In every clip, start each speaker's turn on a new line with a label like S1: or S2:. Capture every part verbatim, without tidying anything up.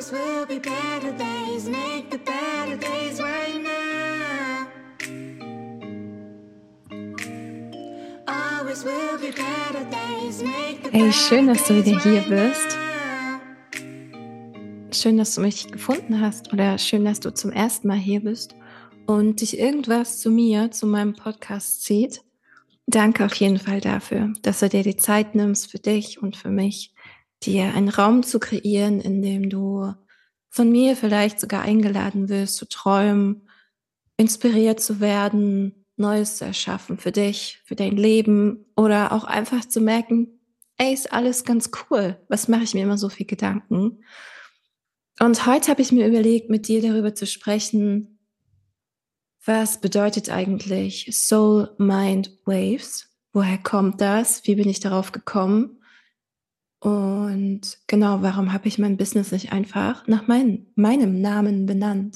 S1: Always will be better days, make the better days right now. Always will be better days, make the
S2: Hey, schön, dass du wieder hier
S1: better
S2: bist.
S1: days right
S2: Schön, dass du mich gefunden hast oder schön, dass du zum ersten Mal hier bist und dich irgendwas zu mir, zu meinem Podcast zieht. Danke auf jeden Fall dafür, dass du dir die Zeit nimmst für dich und für mich, dir einen Raum zu kreieren, in dem du von mir vielleicht sogar eingeladen wirst, zu träumen, inspiriert zu werden, Neues zu erschaffen für dich, für dein Leben oder auch einfach zu merken, ey, ist alles ganz cool. Was mache ich mir immer so viel Gedanken? Und heute habe ich mir überlegt, mit dir darüber zu sprechen, was bedeutet eigentlich Soul Mind Waves? Woher kommt das? Wie bin ich darauf gekommen? Und genau, warum habe ich mein Business nicht einfach nach mein, meinem Namen benannt?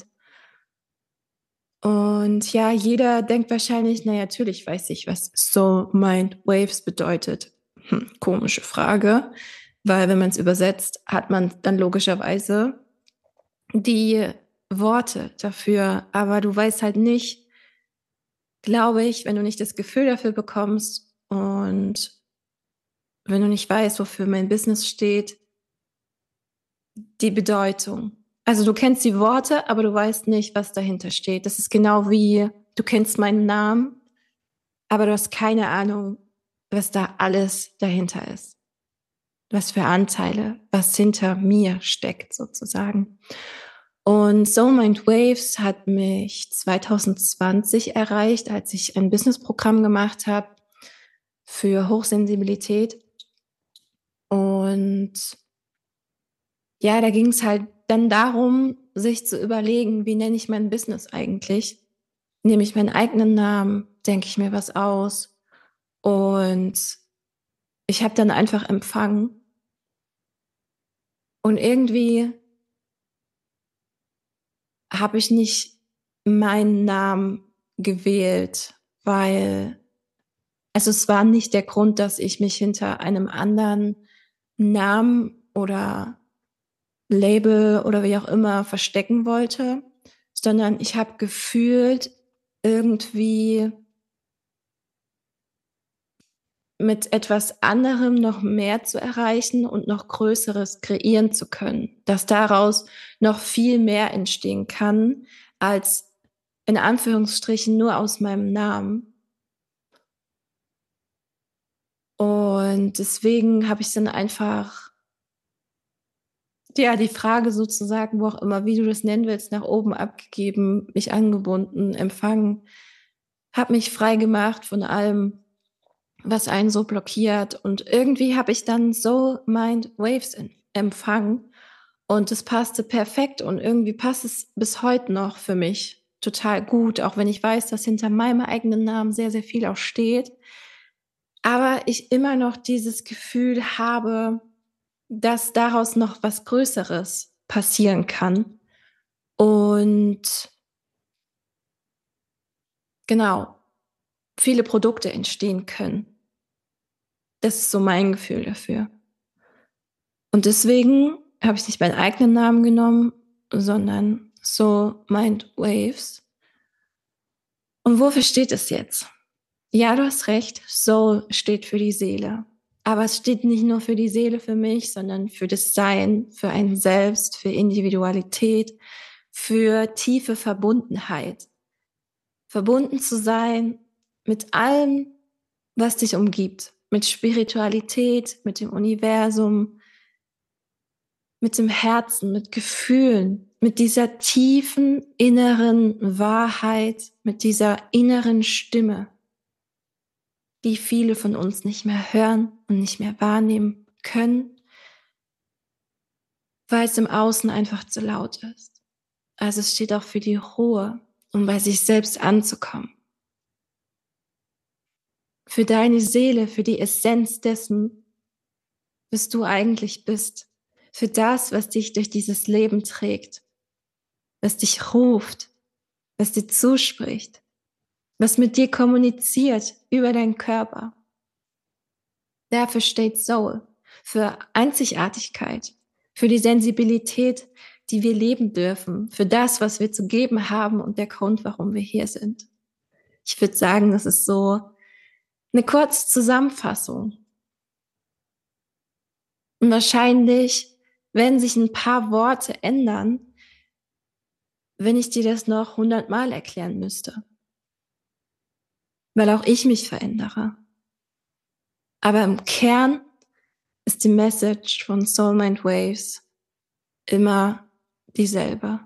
S2: Und ja, jeder denkt wahrscheinlich, na natürlich weiß ich, was Soul Mind Waves bedeutet. Hm, komische Frage, weil wenn man es übersetzt, hat man dann logischerweise die Worte dafür, aber du weißt halt nicht, glaube ich, wenn du nicht das Gefühl dafür bekommst und wenn du nicht weißt, wofür mein Business steht, die Bedeutung. Also du kennst die Worte, aber du weißt nicht, was dahinter steht. Das ist genau wie, du kennst meinen Namen, aber du hast keine Ahnung, was da alles dahinter ist. Was für Anteile, was hinter mir steckt sozusagen. Und Soul Mind Waves hat mich zwanzig zwanzig erreicht, als ich ein Businessprogramm gemacht habe für Hochsensibilität. Und ja, da ging es halt dann darum, sich zu überlegen, wie nenne ich mein Business eigentlich? Nehme ich meinen eigenen Namen? Denke ich mir was aus? Und ich habe dann einfach empfangen. Und irgendwie habe ich nicht meinen Namen gewählt, weil, also es war nicht der Grund, dass ich mich hinter einem anderen Namen oder Label oder wie auch immer verstecken wollte, sondern ich habe gefühlt, irgendwie mit etwas anderem noch mehr zu erreichen und noch Größeres kreieren zu können, dass daraus noch viel mehr entstehen kann, als in Anführungsstrichen nur aus meinem Namen. Und deswegen habe ich dann einfach, ja, die Frage sozusagen, wo auch immer, wie du das nennen willst, nach oben abgegeben, mich angebunden, empfangen, habe mich frei gemacht von allem, was einen so blockiert. Und irgendwie habe ich dann so Mind Waves in, empfangen und es passte perfekt und irgendwie passt es bis heute noch für mich total gut, auch wenn ich weiß, dass hinter meinem eigenen Namen sehr, sehr viel auch steht. Aber ich immer noch dieses Gefühl habe, dass daraus noch was Größeres passieren kann. Und genau, viele Produkte entstehen können. Das ist so mein Gefühl dafür. Und deswegen habe ich nicht meinen eigenen Namen genommen, sondern Soul Mind Waves. Und wofür steht es jetzt? Ja, du hast recht, Soul steht für die Seele. Aber es steht nicht nur für die Seele für mich, sondern für das Sein, für ein Selbst, für Individualität, für tiefe Verbundenheit. Verbunden zu sein mit allem, was dich umgibt. Mit Spiritualität, mit dem Universum, mit dem Herzen, mit Gefühlen, mit dieser tiefen inneren Wahrheit, mit dieser inneren Stimme, die viele von uns nicht mehr hören und nicht mehr wahrnehmen können, weil es im Außen einfach zu laut ist. Also es steht auch für die Ruhe, um bei sich selbst anzukommen. Für deine Seele, für die Essenz dessen, was du eigentlich bist. Für das, was dich durch dieses Leben trägt, was dich ruft, was dir zuspricht, was mit dir kommuniziert über deinen Körper. Dafür steht Soul, für Einzigartigkeit, für die Sensibilität, die wir leben dürfen, für das, was wir zu geben haben und der Grund, warum wir hier sind. Ich würde sagen, das ist so eine kurze Zusammenfassung. Und wahrscheinlich werden sich ein paar Worte ändern, wenn ich dir das noch hundertmal erklären müsste. Weil auch ich mich verändere. Aber im Kern ist die Message von Soul Mind Waves immer dieselbe.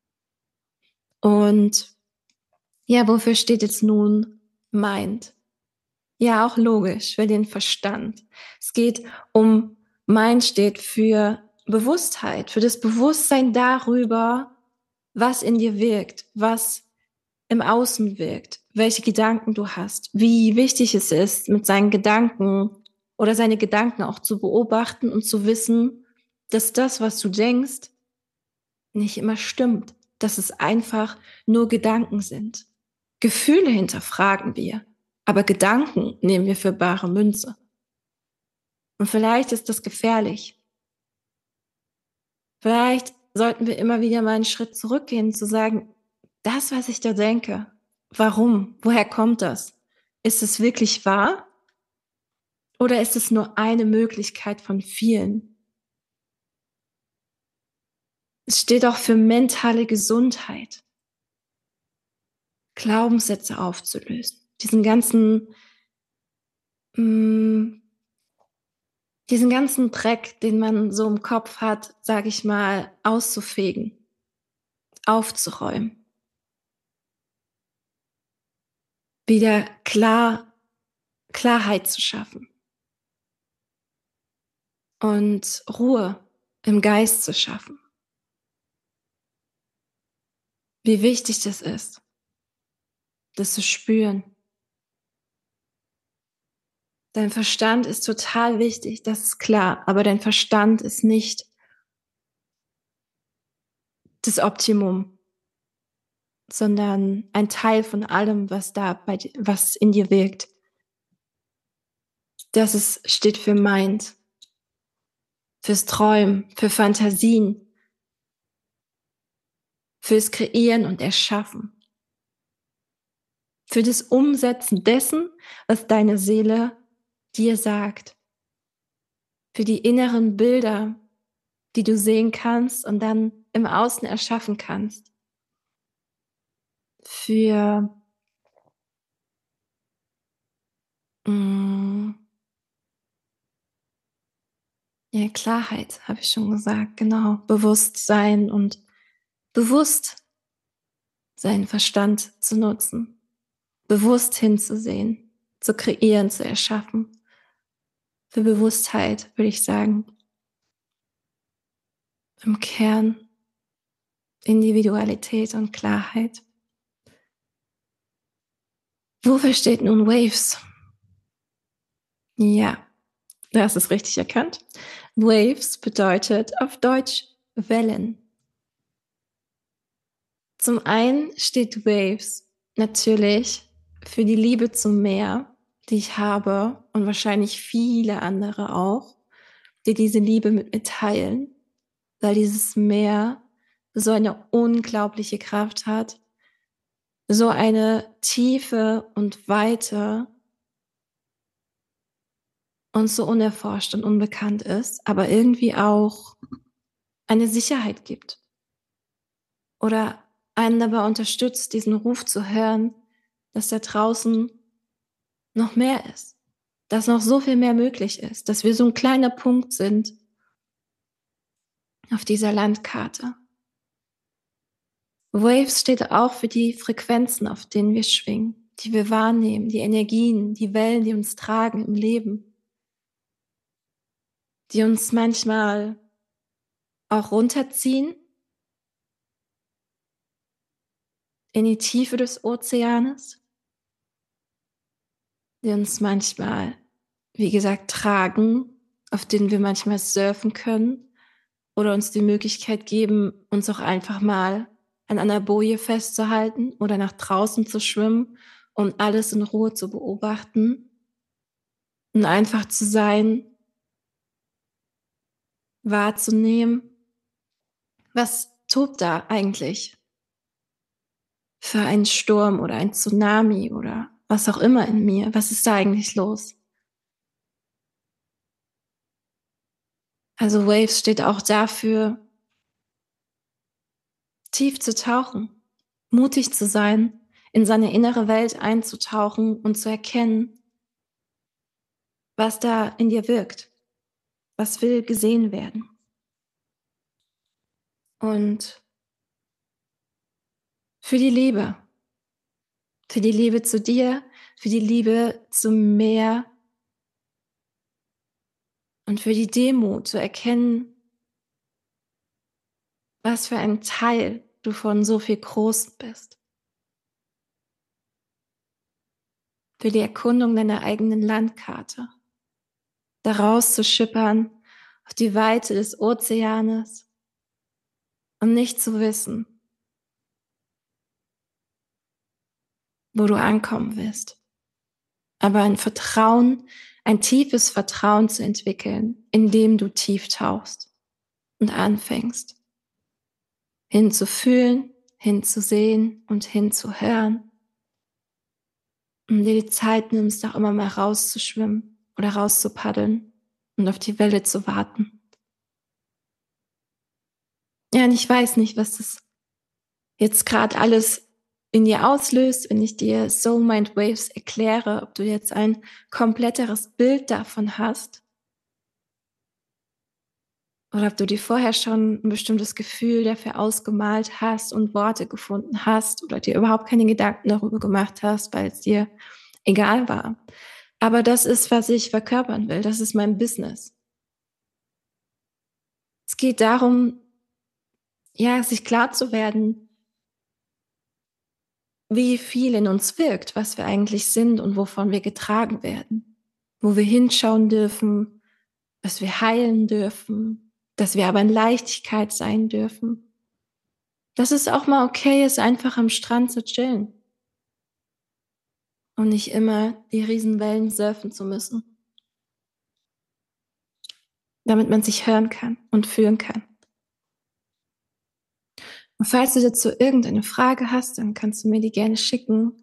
S2: Und ja, wofür steht jetzt nun Mind? Ja, auch logisch, für den Verstand. Es geht um, Mind steht für Bewusstheit, für das Bewusstsein darüber, was in dir wirkt, was im Außen wirkt, welche Gedanken du hast, wie wichtig es ist, mit seinen Gedanken oder seine Gedanken auch zu beobachten und zu wissen, dass das, was du denkst, nicht immer stimmt, dass es einfach nur Gedanken sind. Gefühle hinterfragen wir, aber Gedanken nehmen wir für bare Münze. Und vielleicht ist das gefährlich. Vielleicht sollten wir immer wieder mal einen Schritt zurückgehen, zu sagen, das, was ich da denke, warum? Woher kommt das? Ist es wirklich wahr? Oder ist es nur eine Möglichkeit von vielen? Es steht auch für mentale Gesundheit. Glaubenssätze aufzulösen. Diesen ganzen, mh, diesen ganzen Dreck, den man so im Kopf hat, sage ich mal, auszufegen, aufzuräumen. Wieder klar, Klarheit zu schaffen. Und Ruhe im Geist zu schaffen. Wie wichtig das ist, das zu spüren. Dein Verstand ist total wichtig, das ist klar, aber dein Verstand ist nicht das Optimum, sondern ein Teil von allem, was da bei dir, was in dir wirkt. Das ist, steht für Mind, fürs Träumen, für Fantasien, fürs Kreieren und Erschaffen, für das Umsetzen dessen, was deine Seele dir sagt, für die inneren Bilder, die du sehen kannst und dann im Außen erschaffen kannst, für mh, ja, Klarheit, habe ich schon gesagt, genau, Bewusstsein und bewusst seinen Verstand zu nutzen, bewusst hinzusehen, zu kreieren, zu erschaffen. Für Bewusstheit würde ich sagen, im Kern Individualität und Klarheit. Wofür steht nun Waves? Ja, du hast es richtig erkannt. Waves bedeutet auf Deutsch Wellen. Zum einen steht Waves natürlich für die Liebe zum Meer, die ich habe und wahrscheinlich viele andere auch, die diese Liebe mit mir teilen, weil dieses Meer so eine unglaubliche Kraft hat, so eine Tiefe und Weite und so unerforscht und unbekannt ist, aber irgendwie auch eine Sicherheit gibt. Oder einen dabei unterstützt, diesen Ruf zu hören, dass da draußen noch mehr ist, dass noch so viel mehr möglich ist, dass wir so ein kleiner Punkt sind auf dieser Landkarte. Waves steht auch für die Frequenzen, auf denen wir schwingen, die wir wahrnehmen, die Energien, die Wellen, die uns tragen im Leben, die uns manchmal auch runterziehen in die Tiefe des Ozeanes, die uns manchmal, wie gesagt, tragen, auf denen wir manchmal surfen können oder uns die Möglichkeit geben, uns auch einfach mal an einer Boje festzuhalten oder nach draußen zu schwimmen und alles in Ruhe zu beobachten und einfach zu sein, wahrzunehmen, was tobt da eigentlich für einen Sturm oder ein Tsunami oder was auch immer in mir? Was ist da eigentlich los? Also Waves steht auch dafür, tief zu tauchen, mutig zu sein, in seine innere Welt einzutauchen und zu erkennen, was da in dir wirkt, was will gesehen werden. Und für die Liebe, für die Liebe zu dir, für die Liebe zum Meer und für die Demut zu erkennen, was für ein Teil du von so viel Großem bist. Für die Erkundung deiner eigenen Landkarte. Daraus zu schippern auf die Weite des Ozeanes und nicht zu wissen, wo du ankommen willst. Aber ein Vertrauen, ein tiefes Vertrauen zu entwickeln, indem du tief tauchst und anfängst, hinzufühlen, hinzusehen und hinzuhören. Und dir die Zeit nimmst, auch immer mal rauszuschwimmen oder rauszupaddeln und auf die Welle zu warten. Ja, und ich weiß nicht, was das jetzt gerade alles in dir auslöst, wenn ich dir Soul Mind Waves erkläre, ob du jetzt ein kompletteres Bild davon hast oder ob du dir vorher schon ein bestimmtes Gefühl dafür ausgemalt hast und Worte gefunden hast oder dir überhaupt keine Gedanken darüber gemacht hast, weil es dir egal war. Aber das ist, was ich verkörpern will. Das ist mein Business. Es geht darum, ja, sich klar zu werden, wie viel in uns wirkt, was wir eigentlich sind und wovon wir getragen werden. Wo wir hinschauen dürfen, was wir heilen dürfen, dass wir aber in Leichtigkeit sein dürfen. Dass es auch mal okay ist, einfach am Strand zu chillen. Und nicht immer die Riesenwellen surfen zu müssen. Damit man sich hören kann und fühlen kann. Und falls du dazu irgendeine Frage hast, dann kannst du mir die gerne schicken.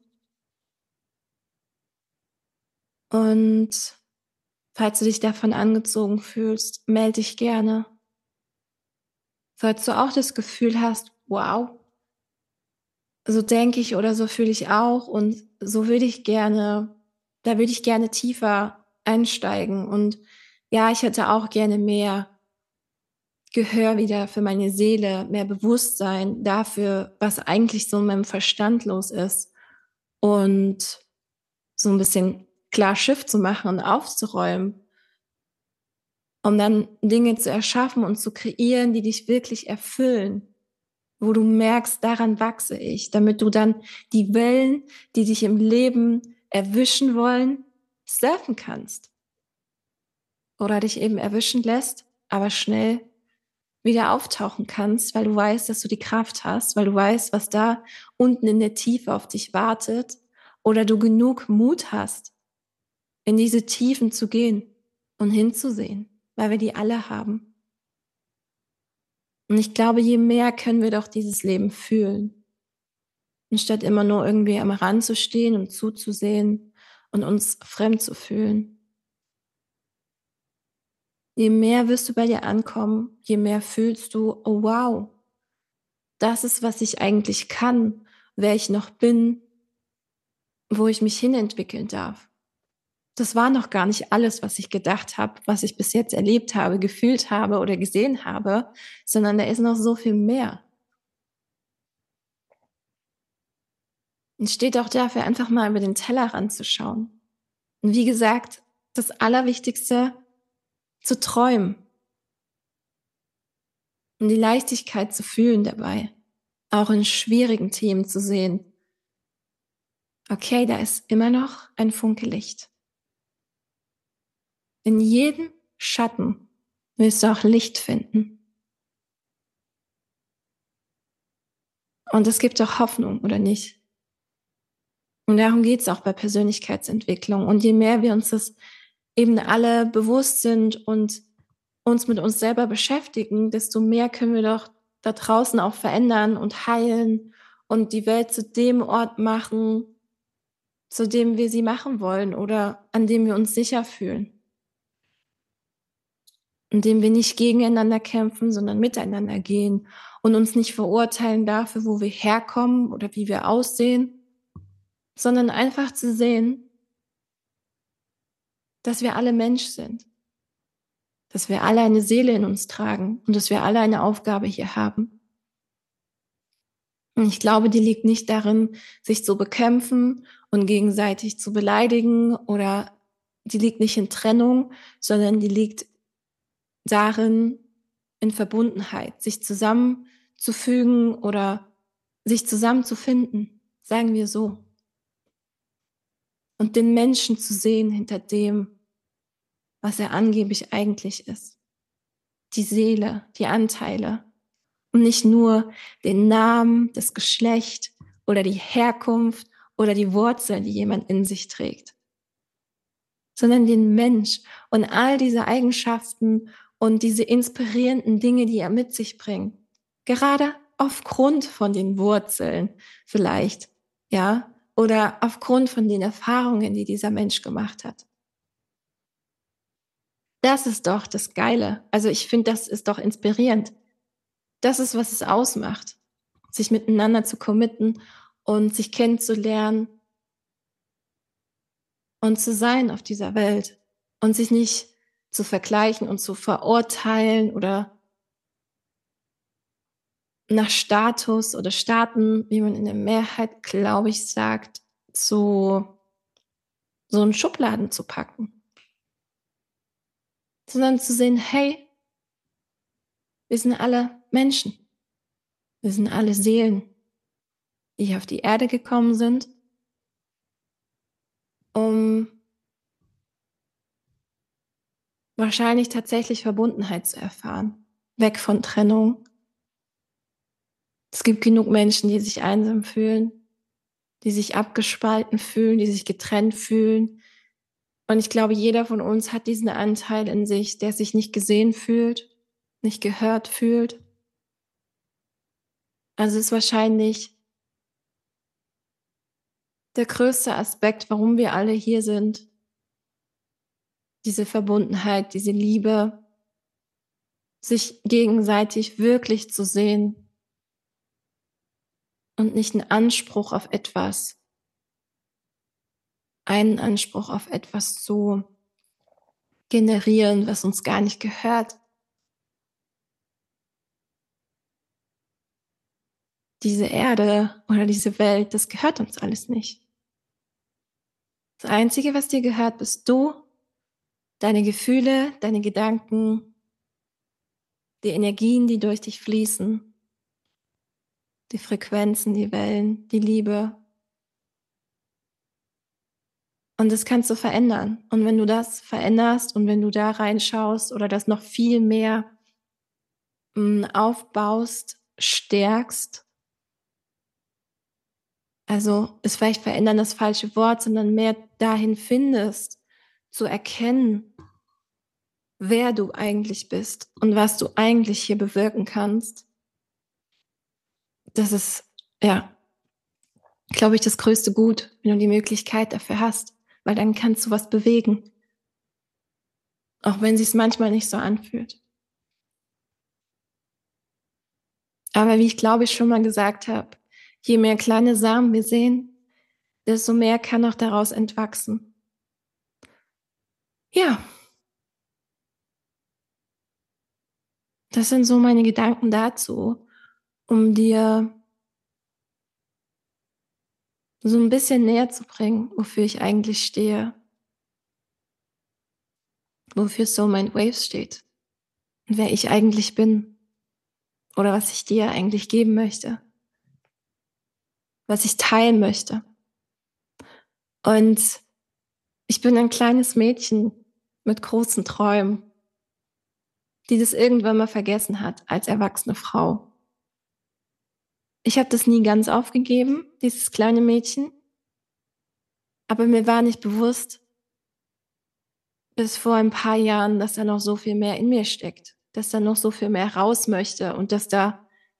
S2: Und falls du dich davon angezogen fühlst, melde dich gerne. Falls du auch das Gefühl hast, wow, so denke ich oder so fühle ich auch und so würde ich gerne, da würde ich gerne tiefer einsteigen und ja, ich hätte auch gerne mehr Gehör wieder für meine Seele, mehr Bewusstsein dafür, was eigentlich so in meinem Verstand los ist und so ein bisschen klar Schiff zu machen und aufzuräumen, um dann Dinge zu erschaffen und zu kreieren, die dich wirklich erfüllen, wo du merkst, daran wachse ich, damit du dann die Wellen, die dich im Leben erwischen wollen, surfen kannst. Oder dich eben erwischen lässt, aber schnell wieder auftauchen kannst, weil du weißt, dass du die Kraft hast, weil du weißt, was da unten in der Tiefe auf dich wartet, oder du genug Mut hast, in diese Tiefen zu gehen und hinzusehen, weil wir die alle haben. Und ich glaube, je mehr können wir doch dieses Leben fühlen, anstatt immer nur irgendwie am Rand zu stehen und zuzusehen und uns fremd zu fühlen. Je mehr wirst du bei dir ankommen, je mehr fühlst du, oh wow, das ist, was ich eigentlich kann, wer ich noch bin, wo ich mich hinentwickeln darf. Das war noch gar nicht alles, was ich gedacht habe, was ich bis jetzt erlebt habe, gefühlt habe oder gesehen habe, sondern da ist noch so viel mehr. Und steht auch dafür, einfach mal über den Tellerrand zu schauen. Und wie gesagt, das Allerwichtigste, zu träumen. Und die Leichtigkeit zu fühlen dabei. Auch in schwierigen Themen zu sehen. Okay, da ist immer noch ein Funke Licht. In jedem Schatten willst du auch Licht finden. Und es gibt auch Hoffnung, oder nicht? Und darum geht es auch bei Persönlichkeitsentwicklung. Und je mehr wir uns das eben alle bewusst sind und uns mit uns selber beschäftigen, desto mehr können wir doch da draußen auch verändern und heilen und die Welt zu dem Ort machen, zu dem wir sie machen wollen oder an dem wir uns sicher fühlen. In dem wir nicht gegeneinander kämpfen, sondern miteinander gehen und uns nicht verurteilen dafür, wo wir herkommen oder wie wir aussehen, sondern einfach zu sehen, dass wir alle Mensch sind, dass wir alle eine Seele in uns tragen und dass wir alle eine Aufgabe hier haben. Und ich glaube, die liegt nicht darin, sich zu bekämpfen und gegenseitig zu beleidigen, oder die liegt nicht in Trennung, sondern die liegt darin, in Verbundenheit, sich zusammenzufügen oder sich zusammenzufinden, sagen wir so. Und den Menschen zu sehen hinter dem, was er angeblich eigentlich ist. Die Seele, die Anteile. Und nicht nur den Namen, das Geschlecht oder die Herkunft oder die Wurzeln, die jemand in sich trägt. Sondern den Mensch und all diese Eigenschaften und diese inspirierenden Dinge, die er mit sich bringt. Gerade aufgrund von den Wurzeln vielleicht, ja, oder aufgrund von den Erfahrungen, die dieser Mensch gemacht hat. Das ist doch das Geile. Also ich finde, das ist doch inspirierend. Das ist, was es ausmacht, sich miteinander zu committen und sich kennenzulernen und zu sein auf dieser Welt und sich nicht zu vergleichen und zu verurteilen oder nach Status oder Staaten, wie man in der Mehrheit, glaube ich, sagt, zu so in Schubladen zu packen. Sondern zu sehen, hey, wir sind alle Menschen. Wir sind alle Seelen, die hier auf die Erde gekommen sind, um wahrscheinlich tatsächlich Verbundenheit zu erfahren. Weg von Trennung. Es gibt genug Menschen, die sich einsam fühlen, die sich abgespalten fühlen, die sich getrennt fühlen. Und ich glaube, jeder von uns hat diesen Anteil in sich, der sich nicht gesehen fühlt, nicht gehört fühlt. Also es ist wahrscheinlich der größte Aspekt, warum wir alle hier sind. Diese Verbundenheit, diese Liebe, sich gegenseitig wirklich zu sehen und nicht einen Anspruch auf etwas, einen Anspruch auf etwas zu generieren, was uns gar nicht gehört. Diese Erde oder diese Welt, das gehört uns alles nicht. Das Einzige, was dir gehört, bist du, deine Gefühle, deine Gedanken, die Energien, die durch dich fließen, die Frequenzen, die Wellen, die Liebe. Und das kannst du verändern. Und wenn du das veränderst und wenn du da reinschaust oder das noch viel mehr mh, aufbaust, stärkst, also ist vielleicht verändern das falsche Wort, sondern mehr dahin findest, zu erkennen, wer du eigentlich bist und was du eigentlich hier bewirken kannst. Das ist, ja, glaube ich, das größte Gut, wenn du die Möglichkeit dafür hast, weil dann kannst du was bewegen. Auch wenn es sich manchmal nicht so anfühlt. Aber wie ich glaube ich schon mal gesagt habe, je mehr kleine Samen wir sehen, desto mehr kann auch daraus entwachsen. Ja. Das sind so meine Gedanken dazu, um dir so ein bisschen näher zu bringen, wofür ich eigentlich stehe. Wofür Soul Mind Waves steht. Und wer ich eigentlich bin. Oder was ich dir eigentlich geben möchte. Was ich teilen möchte. Und ich bin ein kleines Mädchen mit großen Träumen, die das irgendwann mal vergessen hat als erwachsene Frau. Ich habe das nie ganz aufgegeben, dieses kleine Mädchen. Aber mir war nicht bewusst, bis vor ein paar Jahren, dass da noch so viel mehr in mir steckt. Dass da noch so viel mehr raus möchte und dass da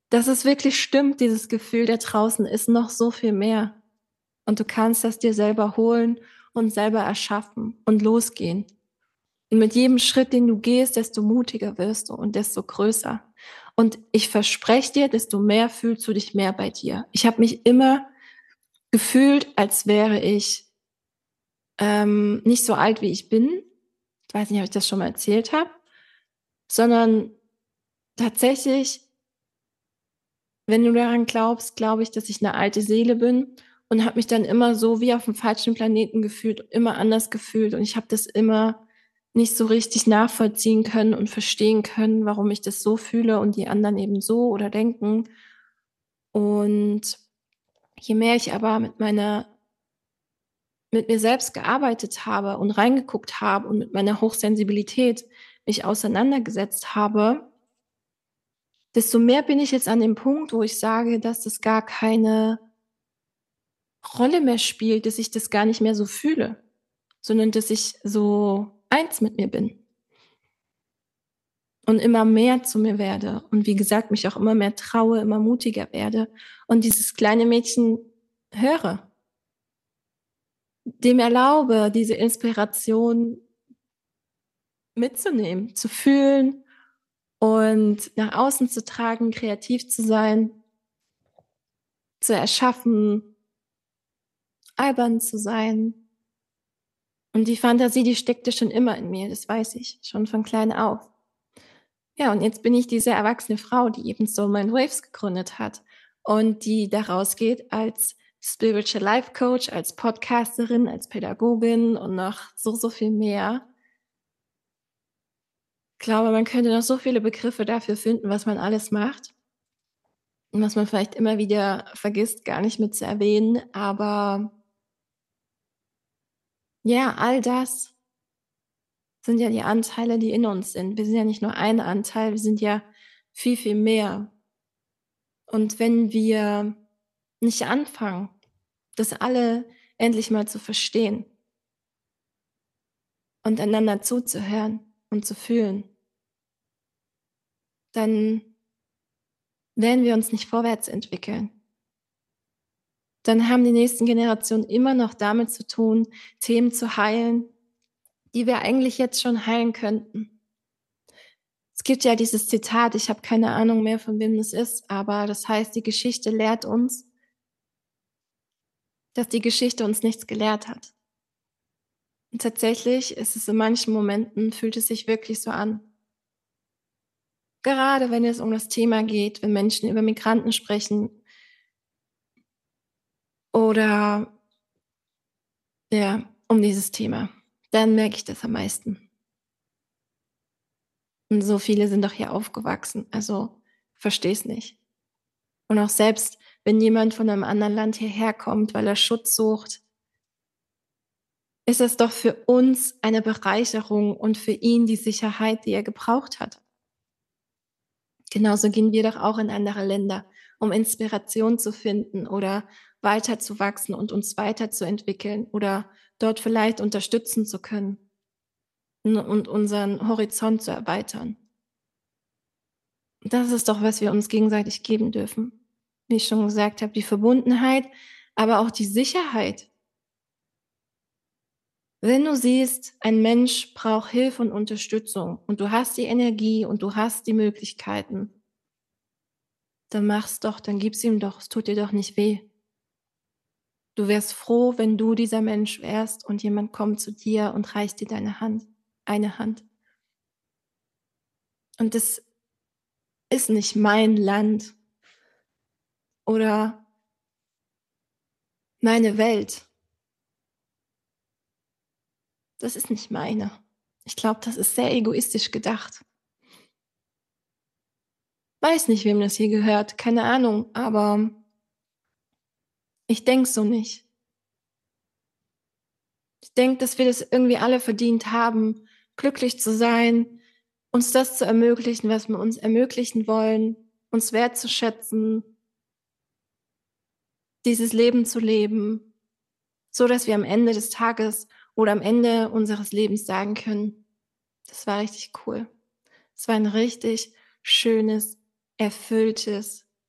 S2: dass es wirklich stimmt, dieses Gefühl, da draußen ist noch so viel mehr. Und du kannst das dir selber holen und selber erschaffen und losgehen. Und mit jedem Schritt, den du gehst, desto mutiger wirst du und desto größer. Und ich verspreche dir, desto mehr fühlst du dich mehr bei dir. Ich habe mich immer gefühlt, als wäre ich ähm, nicht so alt, wie ich bin. Ich weiß nicht, ob ich das schon mal erzählt habe, sondern tatsächlich, wenn du daran glaubst, glaube ich, dass ich eine alte Seele bin und habe mich dann immer so wie auf 'm falschen Planeten gefühlt, immer anders gefühlt und ich habe das immer nicht so richtig nachvollziehen können und verstehen können, warum ich das so fühle und die anderen eben so oder denken. Und je mehr ich aber mit meiner mit mir selbst gearbeitet habe und reingeguckt habe und mit meiner Hochsensibilität mich auseinandergesetzt habe, desto mehr bin ich jetzt an dem Punkt, wo ich sage, dass das gar keine Rolle mehr spielt, dass ich das gar nicht mehr so fühle, sondern dass ich so eins mit mir bin und immer mehr zu mir werde und wie gesagt, mich auch immer mehr traue, immer mutiger werde und dieses kleine Mädchen höre, dem erlaube, diese Inspiration mitzunehmen, zu fühlen und nach außen zu tragen, kreativ zu sein, zu erschaffen, albern zu sein. Und die Fantasie, die steckte schon immer in mir, das weiß ich, schon von klein auf. Ja, und jetzt bin ich diese erwachsene Frau, die eben Soul Mind Waves gegründet hat und die da rausgeht als Spiritual Life Coach, als Podcasterin, als Pädagogin und noch so, so viel mehr. Ich glaube, man könnte noch so viele Begriffe dafür finden, was man alles macht und was man vielleicht immer wieder vergisst, gar nicht mit zu erwähnen. Aber ja, all das sind ja die Anteile, die in uns sind. Wir sind ja nicht nur ein Anteil, wir sind ja viel, viel mehr. Und wenn wir nicht anfangen, das alle endlich mal zu verstehen und einander zuzuhören und zu fühlen, dann werden wir uns nicht vorwärts entwickeln. Dann haben die nächsten Generationen immer noch damit zu tun, Themen zu heilen, die wir eigentlich jetzt schon heilen könnten. Es gibt ja dieses Zitat, ich habe keine Ahnung mehr, von wem das ist, aber das heißt, die Geschichte lehrt uns, dass die Geschichte uns nichts gelehrt hat. Und tatsächlich ist es in manchen Momenten, fühlt es sich wirklich so an. Gerade wenn es um das Thema geht, wenn Menschen über Migranten sprechen oder ja, um dieses Thema, dann merke ich das am meisten. Und so viele sind doch hier aufgewachsen, also verstehe es nicht. Und auch selbst, wenn jemand von einem anderen Land hierher kommt, weil er Schutz sucht, ist es doch für uns eine Bereicherung und für ihn die Sicherheit, die er gebraucht hat. Genauso gehen wir doch auch in andere Länder, um Inspiration zu finden oder weiterzuwachsen und uns weiterzuentwickeln oder dort vielleicht unterstützen zu können und unseren Horizont zu erweitern. Das ist doch, was wir uns gegenseitig geben dürfen. Wie ich schon gesagt habe, die Verbundenheit, aber auch die Sicherheit. Wenn du siehst, ein Mensch braucht Hilfe und Unterstützung und du hast die Energie und du hast die Möglichkeiten, dann mach's doch, dann gib's ihm doch, es tut dir doch nicht weh. Du wärst froh, wenn du dieser Mensch wärst und jemand kommt zu dir und reicht dir deine Hand, eine Hand. Und das ist nicht mein Land oder meine Welt. Das ist nicht meine. Ich glaube, das ist sehr egoistisch gedacht. Weiß nicht, wem das hier gehört, keine Ahnung, aber ich denke so nicht. Ich denke, dass wir das irgendwie alle verdient haben, glücklich zu sein, uns das zu ermöglichen, was wir uns ermöglichen wollen, uns wertzuschätzen, dieses Leben zu leben, so dass wir am Ende des Tages oder am Ende unseres Lebens sagen können, das war richtig cool. Es war ein richtig schönes, erfülltes,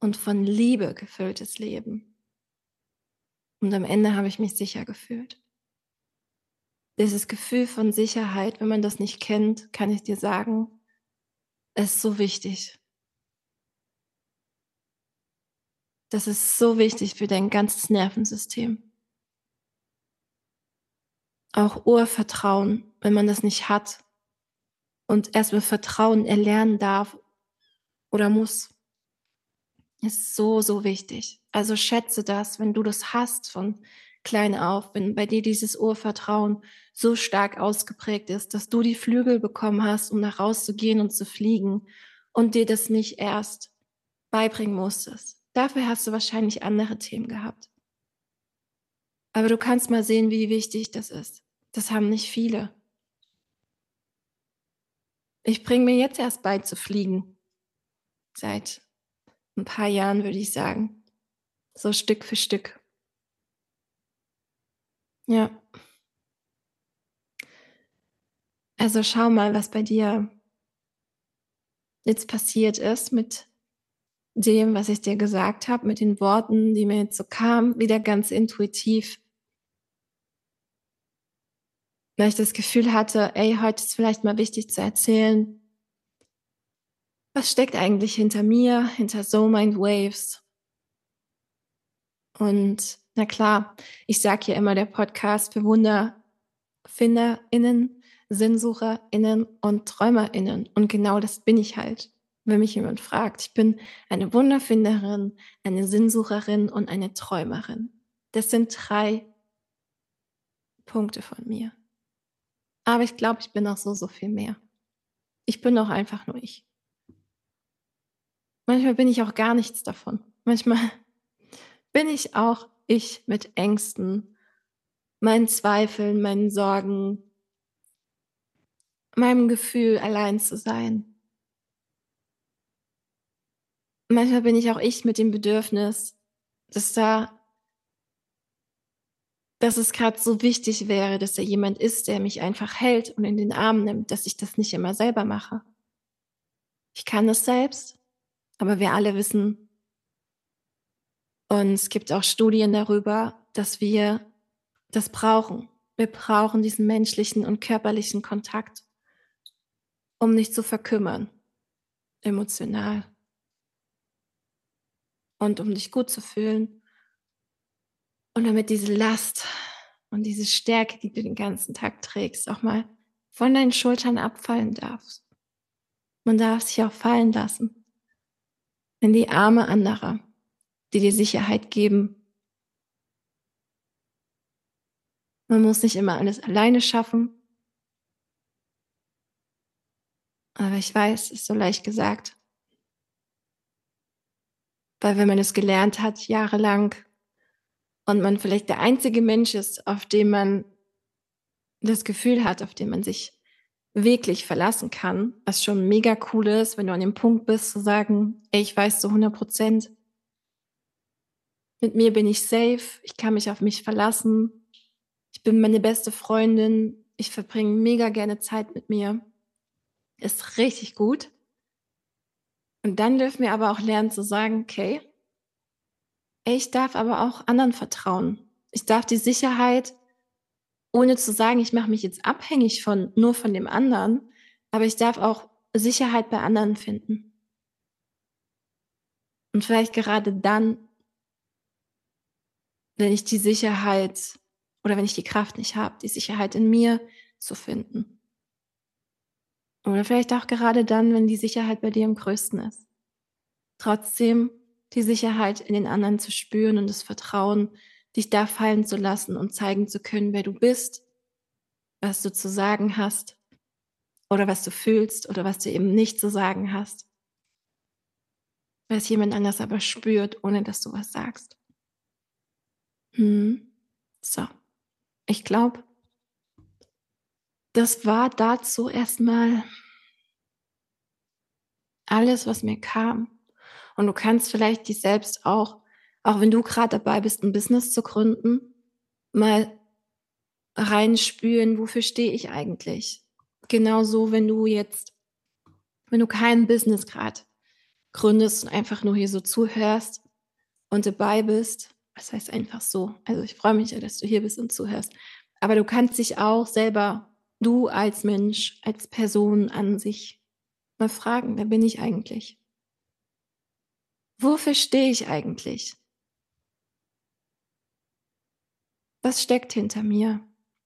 S2: und von Liebe gefülltes Leben. Und am Ende habe ich mich sicher gefühlt. Dieses Gefühl von Sicherheit, wenn man das nicht kennt, kann ich dir sagen, ist so wichtig. Das ist so wichtig für dein ganzes Nervensystem. Auch Urvertrauen, wenn man das nicht hat und erstmal Vertrauen erlernen darf oder muss, ist so, so wichtig. Also schätze das, wenn du das hast von klein auf, wenn bei dir dieses Urvertrauen so stark ausgeprägt ist, dass du die Flügel bekommen hast, um nach rauszugehen und zu fliegen und dir das nicht erst beibringen musstest. Dafür hast du wahrscheinlich andere Themen gehabt. Aber du kannst mal sehen, wie wichtig das ist. Das haben nicht viele. Ich bringe mir jetzt erst bei zu fliegen. Seit ein paar Jahren, würde ich sagen. So Stück für Stück. Ja. Also schau mal, was bei dir jetzt passiert ist mit dem, was ich dir gesagt habe, mit den Worten, die mir jetzt so kamen, wieder ganz intuitiv. Weil ich das Gefühl hatte, ey, heute ist vielleicht mal wichtig zu erzählen, was steckt eigentlich hinter mir, hinter Soul Mind Waves. Und na klar, ich sage ja immer, der Podcast für WunderfinderInnen, SinnsucherInnen und TräumerInnen. Und genau das bin ich halt, wenn mich jemand fragt. Ich bin eine Wunderfinderin, eine Sinnsucherin und eine Träumerin. Das sind drei Punkte von mir. Aber ich glaube, ich bin auch so, so viel mehr. Ich bin auch einfach nur ich. Manchmal bin ich auch gar nichts davon. Manchmal bin ich auch ich mit Ängsten, meinen Zweifeln, meinen Sorgen, meinem Gefühl, allein zu sein. Manchmal bin ich auch ich mit dem Bedürfnis, dass da, dass es gerade so wichtig wäre, dass da jemand ist, der mich einfach hält und in den Arm nimmt, dass ich das nicht immer selber mache. Ich kann es selbst, aber wir alle wissen, und es gibt auch Studien darüber, dass wir das brauchen. Wir brauchen diesen menschlichen und körperlichen Kontakt, um nicht zu verkümmern, emotional. Und um dich gut zu fühlen. Und damit diese Last und diese Stärke, die du den ganzen Tag trägst, auch mal von deinen Schultern abfallen darf. Man darf sich auch fallen lassen in die Arme anderer, die dir Sicherheit geben. Man muss nicht immer alles alleine schaffen. Aber ich weiß, es ist so leicht gesagt. Weil wenn man es gelernt hat, jahrelang, und man vielleicht der einzige Mensch ist, auf den man das Gefühl hat, auf den man sich wirklich verlassen kann, was schon mega cool ist, wenn du an dem Punkt bist, zu sagen, ey, ich weiß zu hundert Prozent, mit mir bin ich safe, ich kann mich auf mich verlassen, ich bin meine beste Freundin, ich verbringe mega gerne Zeit mit mir, ist richtig gut. Und dann dürfen wir aber auch lernen zu sagen, okay, ey, ich darf aber auch anderen vertrauen. Ich darf die Sicherheit, ohne zu sagen, ich mache mich jetzt abhängig von nur von dem anderen, aber ich darf auch Sicherheit bei anderen finden. Und vielleicht gerade dann, wenn ich die Sicherheit oder wenn ich die Kraft nicht habe, die Sicherheit in mir zu finden. Oder vielleicht auch gerade dann, wenn die Sicherheit bei dir am größten ist. Trotzdem die Sicherheit in den anderen zu spüren und das Vertrauen, dich da fallen zu lassen und zeigen zu können, wer du bist, was du zu sagen hast oder was du fühlst oder was du eben nicht zu sagen hast. Was jemand anders aber spürt, ohne dass du was sagst. Hm. So, ich glaube, das war dazu erstmal alles, was mir kam. Und du kannst vielleicht dich selbst auch, auch wenn du gerade dabei bist, ein Business zu gründen, mal reinspüren, wofür stehe ich eigentlich? Genauso, wenn du jetzt, wenn du kein Business gerade gründest und einfach nur hier so zuhörst und dabei bist. Das heißt einfach so. Also ich freue mich ja, dass du hier bist und zuhörst. Aber du kannst dich auch selber, du als Mensch, als Person an sich mal fragen, wer bin ich eigentlich? Wofür stehe ich eigentlich? Was steckt hinter mir?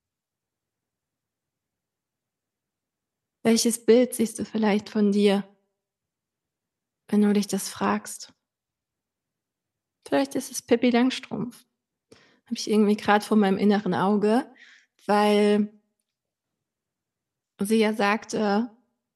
S2: Welches Bild siehst du vielleicht von dir, wenn du dich das fragst? Vielleicht ist es Pippi Langstrumpf. Habe ich irgendwie gerade vor meinem inneren Auge, weil sie ja sagte,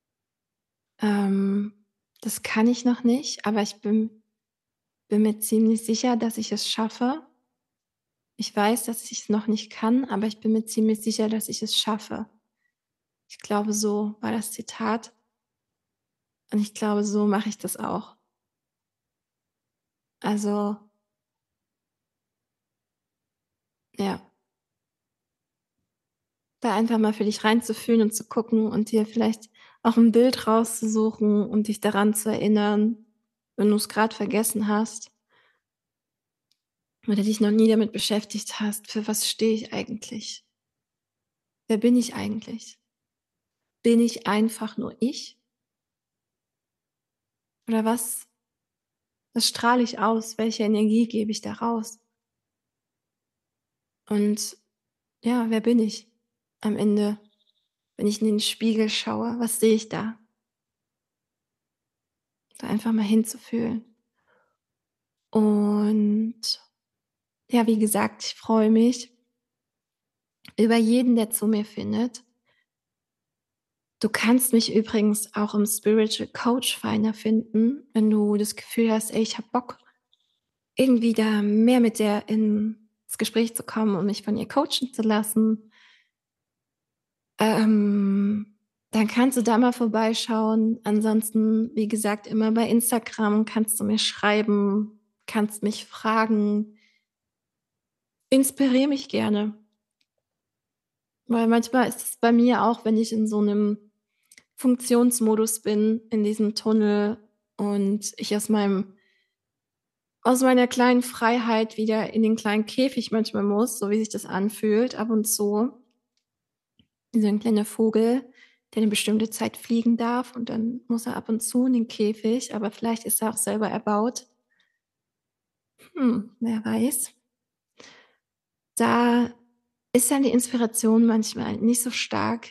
S2: ähm, das kann ich noch nicht, aber ich bin, bin mir ziemlich sicher, dass ich es schaffe. Ich weiß, dass ich es noch nicht kann, aber ich bin mir ziemlich sicher, dass ich es schaffe. Ich glaube, so war das Zitat. Und ich glaube, so mache ich das auch. Also, ja, da einfach mal für dich reinzufühlen und zu gucken und dir vielleicht auch ein Bild rauszusuchen und dich daran zu erinnern, wenn du es gerade vergessen hast oder dich noch nie damit beschäftigt hast, für was stehe ich eigentlich? Wer bin ich eigentlich? Bin ich einfach nur ich? Oder was was strahle ich aus? Welche Energie gebe ich da raus? Und ja, wer bin ich am Ende, wenn ich in den Spiegel schaue? Was sehe ich da? Da einfach mal hinzufühlen. Und ja, wie gesagt, ich freue mich über jeden, der zu mir findet. Du kannst mich übrigens auch im Spiritual Coach Finder finden, wenn du das Gefühl hast, ey, ich habe Bock, irgendwie da mehr mit der ins Gespräch zu kommen und mich von ihr coachen zu lassen. Ähm, dann kannst du da mal vorbeischauen. Ansonsten, wie gesagt, immer bei Instagram kannst du mir schreiben, kannst mich fragen. Inspiriere mich gerne. Weil manchmal ist es bei mir auch, wenn ich in so einem Funktionsmodus bin, in diesem Tunnel und ich aus meinem aus meiner kleinen Freiheit wieder in den kleinen Käfig manchmal muss, so wie sich das anfühlt, ab und zu. Wie so ein kleiner Vogel, der eine bestimmte Zeit fliegen darf und dann muss er ab und zu in den Käfig, aber vielleicht ist er auch selber erbaut. Hm, wer weiß. Da ist dann die Inspiration manchmal nicht so stark,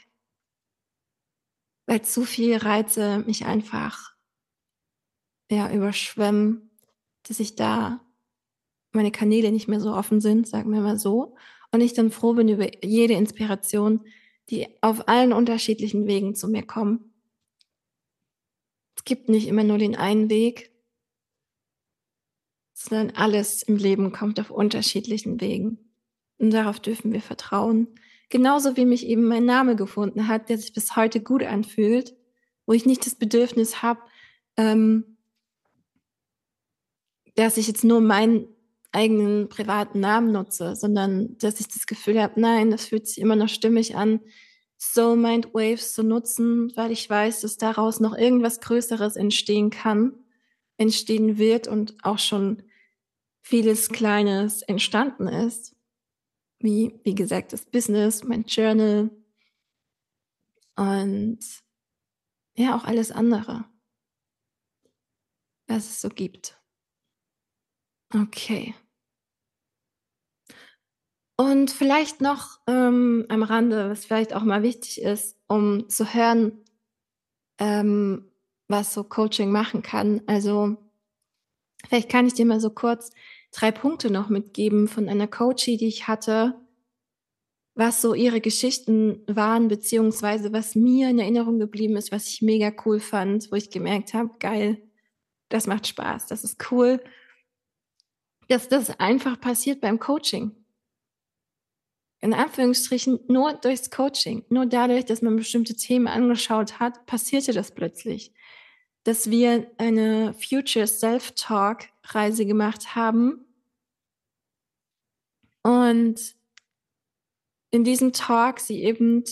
S2: weil zu viele Reize mich einfach, ja, überschwemmen, dass ich da meine Kanäle nicht mehr so offen sind, sagen wir mal so, und ich dann froh bin über jede Inspiration, die auf allen unterschiedlichen Wegen zu mir kommen. Es gibt nicht immer nur den einen Weg, sondern alles im Leben kommt auf unterschiedlichen Wegen. Und darauf dürfen wir vertrauen. Genauso wie mich eben mein Name gefunden hat, der sich bis heute gut anfühlt, wo ich nicht das Bedürfnis habe, ähm, dass ich jetzt nur meinen eigenen privaten Namen nutze, sondern dass ich das Gefühl habe, nein, das fühlt sich immer noch stimmig an, Soul Mind Waves zu nutzen, weil ich weiß, dass daraus noch irgendwas Größeres entstehen kann, entstehen wird und auch schon vieles Kleines entstanden ist. Wie, wie gesagt, das Business, mein Journal und ja, auch alles andere, was es so gibt. Okay. Und vielleicht noch ähm, am Rande, was vielleicht auch mal wichtig ist, um zu hören, ähm, was so Coaching machen kann. Also vielleicht kann ich dir mal so kurz drei Punkte noch mitgeben von einer Coachie, die ich hatte, was so ihre Geschichten waren, beziehungsweise was mir in Erinnerung geblieben ist, was ich mega cool fand, wo ich gemerkt habe, geil, das macht Spaß, das ist cool, dass das einfach passiert beim Coaching. In Anführungsstrichen nur durchs Coaching, nur dadurch, dass man bestimmte Themen angeschaut hat, passierte das plötzlich. Dass wir eine Future Self-Talk-Reise gemacht haben und in diesem Talk sie eben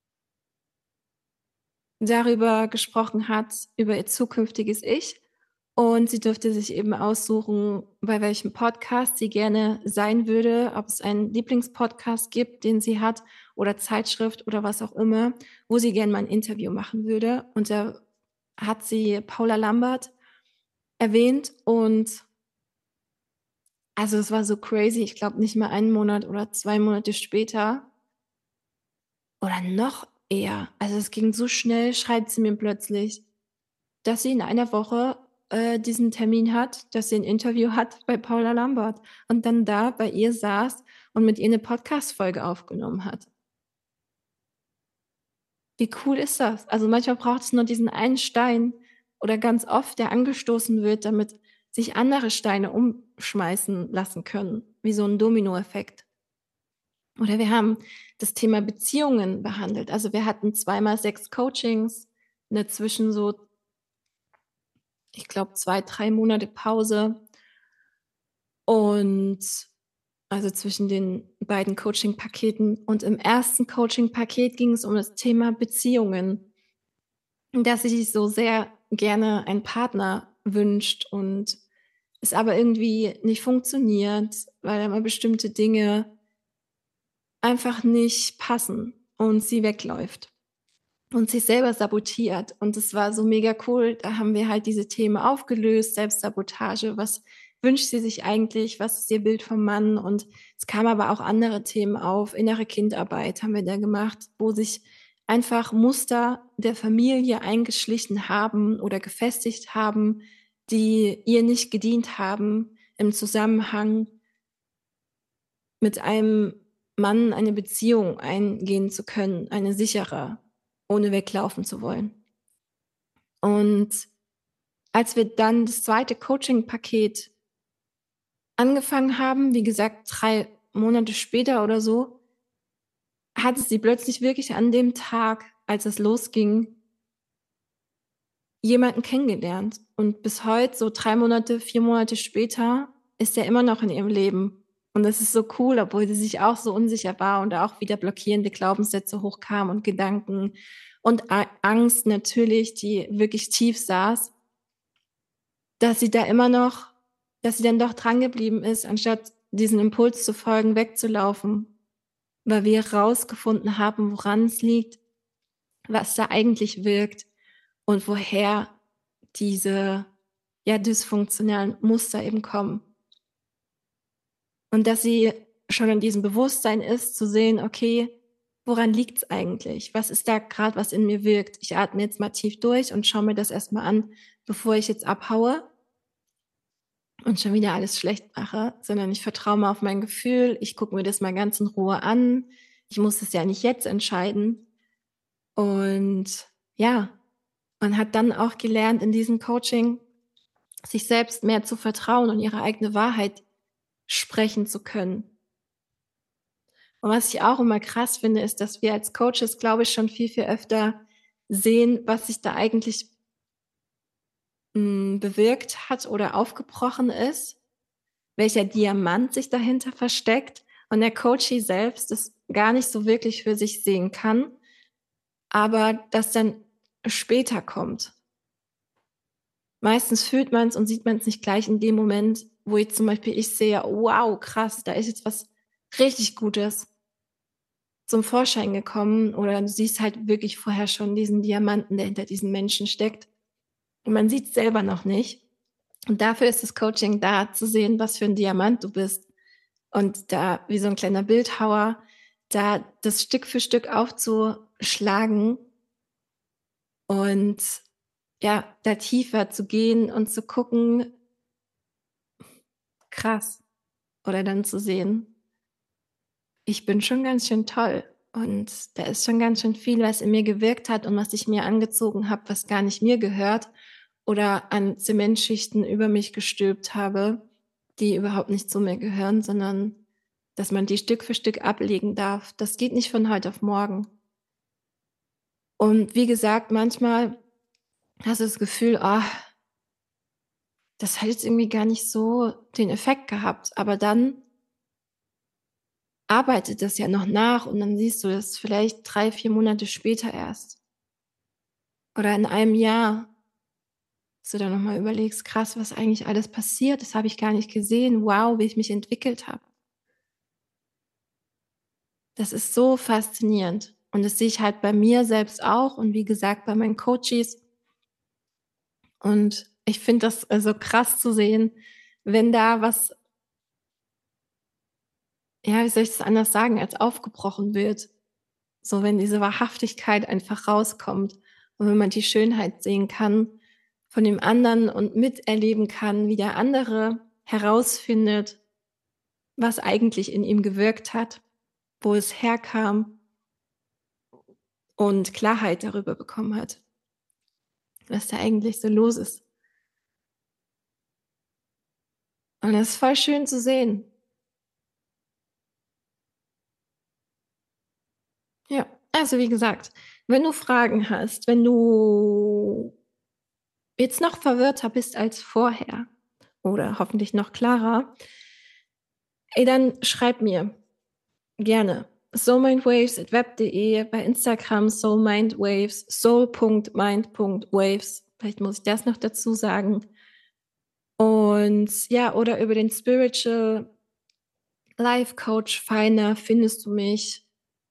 S2: darüber gesprochen hat, über ihr zukünftiges Ich Und sie durfte sich eben aussuchen, bei welchem Podcast sie gerne sein würde, ob es einen Lieblingspodcast gibt, den sie hat oder Zeitschrift oder was auch immer, wo sie gerne mal ein Interview machen würde. Und da hat sie Paula Lambert erwähnt und also es war so crazy. Ich glaube nicht mal einen Monat oder zwei Monate später oder noch eher, also es ging so schnell, schreibt sie mir plötzlich, dass sie in einer Woche, äh, diesen Termin hat, dass sie 'n Interview hat bei Paula Lambert und dann da bei ihr saß und mit ihr 'ne Podcast-Folge aufgenommen hat. Wie cool ist das? Also, manchmal braucht's nur diesen einen Stein oder ganz oft, der angestoßen wird, damit sich andere Steine umschmeißen lassen können, wie so 'n Dominoeffekt. Oder wir haben das Thema Beziehungen behandelt. Also, wir hatten zweimal sechs Coachings, 'ne zwischen so ich glaube, zwei, drei Monate Pause. Und also, zwischen den beiden Coaching-Paketen. Und im ersten Coaching-Paket ging es um das Thema Beziehungen. Dass sie sich so sehr gerne einen Partner wünscht und es aber irgendwie nicht funktioniert, weil immer bestimmte Dinge einfach nicht passen und sie wegläuft und sich selber sabotiert. Und es war so mega cool. Da haben wir halt diese Themen aufgelöst, Selbstsabotage. Was wünscht sie sich eigentlich? Was ist ihr Bild vom Mann? Und es kamen aber auch andere Themen auf. Innere Kindarbeit haben wir da gemacht, wo sich einfach Muster der Familie eingeschlichen haben oder gefestigt haben, die ihr nicht gedient haben im Zusammenhang mit einem Mann eine Beziehung eingehen zu können, eine sichere, ohne weglaufen zu wollen. Und als wir dann das zweite Coaching-Paket angefangen haben, wie gesagt, drei Monate später oder so, hatte sie plötzlich wirklich an dem Tag, als es losging jemanden kennengelernt. Und bis heute, so drei Monate, vier Monate später, ist er immer noch in ihrem Leben. Und das ist so cool, obwohl sie sich auch so unsicher war und da auch wieder blockierende Glaubenssätze hochkamen und Gedanken und A Angst natürlich, die wirklich tief saß dass sie da immer noch dass sie dann doch drangeblieben ist, anstatt diesem Impuls zu folgen, wegzulaufen, weil wir rausgefunden haben, woran's liegt, was da eigentlich wirkt und woher diese, ja, dysfunktionalen Muster eben kommen. Und dass sie schon in diesem Bewusstsein ist, zu sehen: „Okay, woran liegt's eigentlich? Was ist da grad, was in mir wirkt? Ich atme jetzt mal tief durch und schaue mir das erst mal an, bevor ich jetzt abhaue und schon wieder alles schlecht mache, sondern ich vertraue mal auf mein Gefühl. Ich gucke mir das mal ganz in Ruhe an. Ich muss das ja nicht jetzt entscheiden.“ Und ja, man hat dann auch gelernt in diesem Coaching, sich selbst mehr zu vertrauen und ihre eigene Wahrheit sprechen zu können. Und was ich auch immer krass finde, ist, dass wir als Coaches, glaube ich, schon viel, viel öfter sehen, was sich da eigentlich hm, bewirkt hat oder aufgebrochen ist, welcher Diamant sich dahinter versteckt und der Coachie selbst das gar nicht so wirklich für sich sehen kann, aber das dann später kommt. Meistens fühlt man's und sieht man's nicht gleich in dem Moment, wo jetzt zum Beispiel ich sehe: „Wow, krass, da ist jetzt was richtig Gutes zum Vorschein gekommen.“ Oder du siehst halt wirklich vorher schon diesen Diamanten, der hinter diesem Menschen steckt. Und man sieht's selber noch nicht. Und dafür ist das Coaching da, zu sehen, was für 'n Diamant du bist. Und da wie so 'n kleiner Bildhauer, da das Stück für Stück aufzuschlagen und ja, da tiefer zu gehen und zu gucken krass. Oder dann zu sehen ich bin schon ganz schön toll und da ist schon ganz schön viel, was in mir gewirkt hat und was ich mir angezogen habe, was gar nicht mir gehört oder an Zementschichten über mich gestülpt habe, die überhaupt nicht zu mir gehören, sondern dass man die Stück für Stück ablegen darf. Das geht nicht von heute auf morgen. Und wie gesagt, manchmal hast du das Gefühl: „Ah“ „das hat jetzt irgendwie gar nicht so den Effekt gehabt.“ Aber dann arbeitet das ja noch nach und dann siehst du das vielleicht drei, vier Monate später erst. Oder in einem Jahr. dass du da nochmal überlegst, krass, was eigentlich alles passiert, das habe ich gar nicht gesehen, wow, wie ich mich entwickelt habe. Das ist so faszinierend und das sehe ich halt bei mir selbst auch und wie gesagt bei meinen Coaches. Und ich finde das so also krass zu sehen, wenn da was, ja, wie soll ich das anders sagen, als aufgebrochen wird. So, wenn diese Wahrhaftigkeit einfach rauskommt und wenn man die Schönheit sehen kann von dem anderen und miterleben kann, wie der andere herausfindet, was eigentlich in ihm gewirkt hat, wo es herkam und Klarheit darüber bekommen hat, was da eigentlich so los ist. Und das ist voll schön zu sehen. Ja, also wie gesagt, wenn du Fragen hast, wenn du jetzt noch verwirrter bist als vorher oder hoffentlich noch klarer, ey, dann schreib mir gerne. soulmindwaves at web punkt de, bei Instagram soulmindwaves, soul punkt mind punkt waves. Vielleicht muss ich das noch dazu sagen. Und ja, oder über den Spiritual Life Coach Finder findest du mich.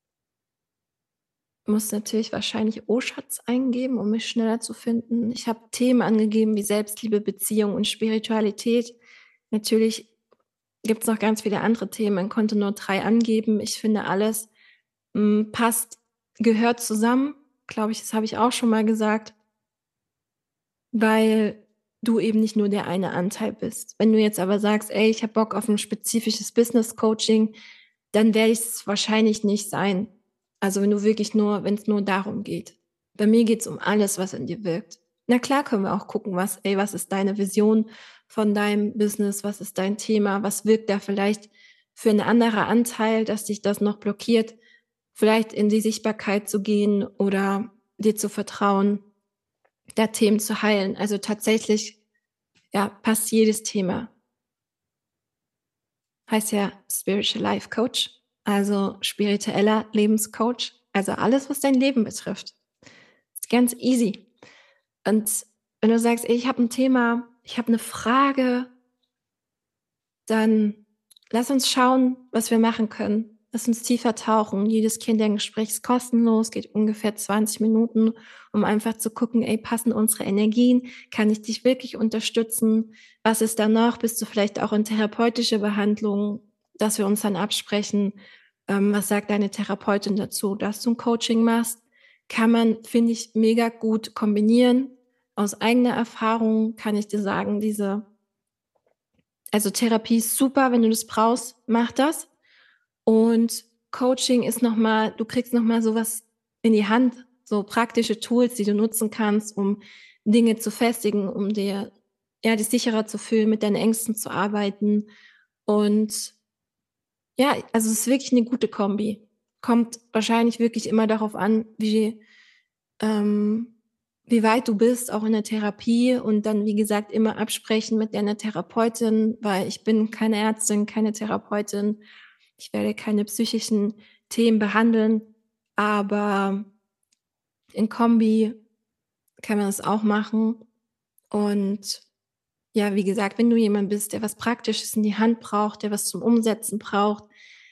S2: Du musst natürlich wahrscheinlich O-Schatz eingeben, um mich schneller zu finden. Ich habe Themen angegeben wie Selbstliebe, Beziehung und Spiritualität. Natürlich gibt es noch ganz viele andere Themen. Man konnte nur drei angeben. Ich finde, alles mh, passt, gehört zusammen. Glaube ich, das habe ich auch schon mal gesagt. Weil du eben nicht nur der eine Anteil bist. Wenn du jetzt aber sagst, ey, ich habe Bock auf ein spezifisches Business-Coaching, dann werde ich es wahrscheinlich nicht sein. Also wenn du wirklich nur, wenn es nur darum geht. Bei mir geht es um alles, was in dir wirkt. Na klar können wir auch gucken, was, ey, was ist deine Vision von deinem Business, was ist dein Thema, was wirkt da vielleicht für einen anderen Anteil, dass dich das noch blockiert, vielleicht in die Sichtbarkeit zu gehen oder dir zu vertrauen, da Themen zu heilen. Also tatsächlich, ja, passt jedes Thema. Heißt ja Spiritual Life Coach, also spiritueller Lebenscoach, also alles, was dein Leben betrifft. Ist ganz easy. Und wenn du sagst, ey, ich habe ein Thema, ich habe eine Frage, dann lass uns schauen, was wir machen können. Lass uns tiefer tauchen. Jedes Kennenlerngespräch ist kostenlos, geht ungefähr zwanzig Minuten, um einfach zu gucken, ey, passen unsere Energien? Kann ich dich wirklich unterstützen? Was ist da noch? Bist du vielleicht auch in therapeutische Behandlung, dass wir uns dann absprechen? Ähm, was sagt deine Therapeutin dazu, dass du ein Coaching machst? Kann man, finde ich, mega gut kombinieren. Aus eigener Erfahrung kann ich dir sagen, diese also Therapie ist super, wenn du das brauchst, mach das. Und Coaching ist nochmal, du kriegst nochmal sowas in die Hand, so praktische Tools, die du nutzen kannst, um Dinge zu festigen, um dir, ja, dich sicherer zu fühlen, mit deinen Ängsten zu arbeiten. Und ja, also es ist wirklich eine gute Kombi. Kommt wahrscheinlich wirklich immer darauf an, wie, ähm, wie weit du bist, auch in der Therapie und dann, wie gesagt, immer absprechen mit deiner Therapeutin, weil ich bin keine Ärztin, keine Therapeutin. Ich werde keine psychischen Themen behandeln, aber in Kombi kann man es auch machen. Und ja, wie gesagt, wenn du jemand bist, der was Praktisches in die Hand braucht, der was zum Umsetzen braucht,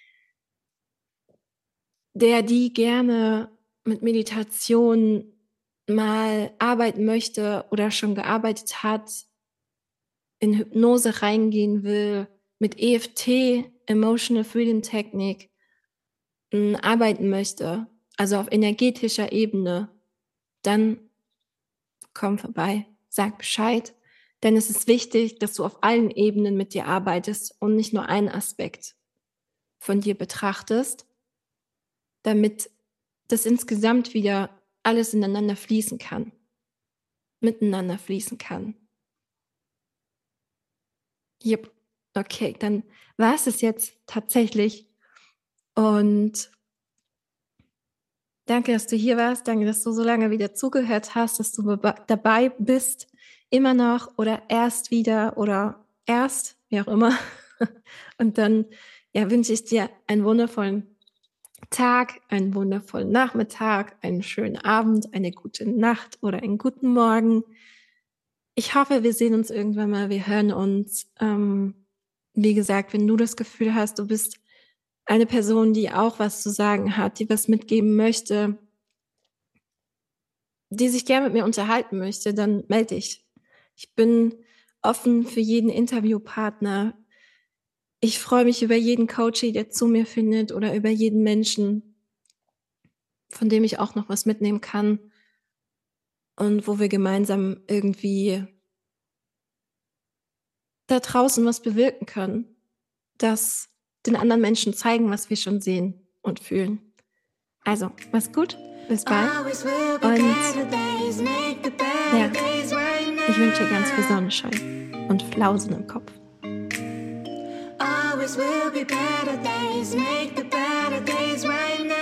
S2: der die gerne mit Meditation mal arbeiten möchte oder schon gearbeitet hat, in Hypnose reingehen will, mit E F T, Emotional Freedom Technik, m, arbeiten möchte, also auf energetischer Ebene, dann komm vorbei, sag Bescheid. Denn es ist wichtig, dass du auf allen Ebenen mit dir arbeitest und nicht nur einen Aspekt von dir betrachtest, damit das insgesamt wieder alles ineinander fließen kann, miteinander fließen kann. Jupp, okay, dann war es es jetzt tatsächlich. Und danke, dass du hier warst. Danke, dass du so lange wieder zugehört hast, dass du dabei bist, immer noch oder erst wieder oder erst, wie auch immer. Und dann ja, wünsche ich dir einen wundervollen Tag, einen wundervollen Nachmittag, einen schönen Abend, eine gute Nacht oder einen guten Morgen. Ich hoffe, wir sehen uns irgendwann mal, wir hören uns. Ähm, wie gesagt, wenn du das Gefühl hast, du bist eine Person, die auch was zu sagen hat, die was mitgeben möchte, die sich gern mit mir unterhalten möchte, dann melde dich. Ich bin offen für jeden Interviewpartner. Ich freue mich über jeden Coachie, der zu mir findet oder über jeden Menschen, von dem ich auch noch was mitnehmen kann und wo wir gemeinsam irgendwie da draußen was bewirken können, das den anderen Menschen zeigen, was wir schon sehen und fühlen. Also, mach's gut, bis bald
S1: Always will be
S2: und
S1: better days, make the
S2: ja,
S1: better days right now.
S2: ich wünsche dir ganz viel Sonnenschein und Flausen im Kopf.
S1: Always will be better days, make the better days right now.